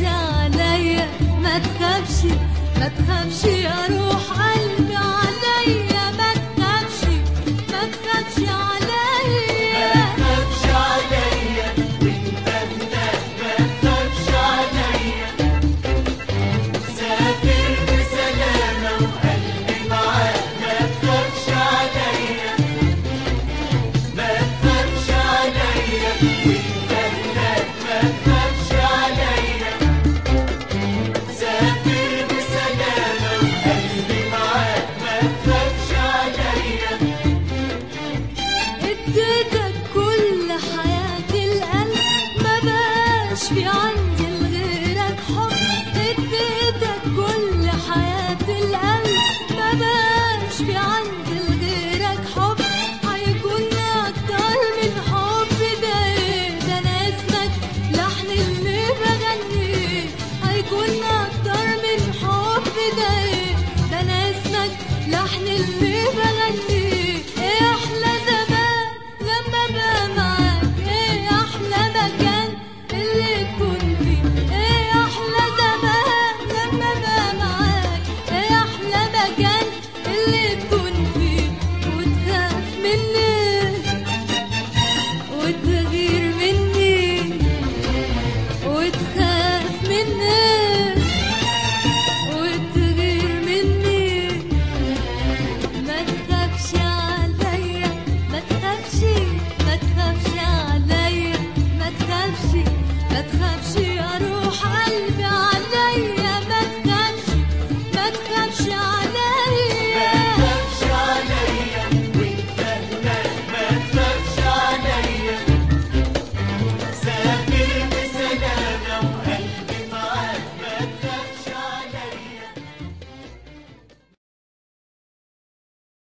عليا، ما تخافش ما تخافش يا روح قلبي عليا، ما تخافش ما تخافش عليا، ما تخافش عليا وانت هناك، ما تخافش عليا. سافر بسلامة وقلبي معاك، ما تخافش عليا، ما تخافش عليا وانت هناك، ما تخافش عليا. سافر بسلامة وقلبي معاك، ما تخافش عليا. اديتك كل حياة القلب، ما بقاش في عندي لغيرك حب، اديتك كل حياة القلب، ما بقاش في عندي لغيرك حب، هيكون أكتر من حب ده إيه؟ ده أنا اسمك لحن اللي بغنيه، هيكون أكتر من حب ده إيه؟ ده أنا اسمك لحن اللي بغنيه.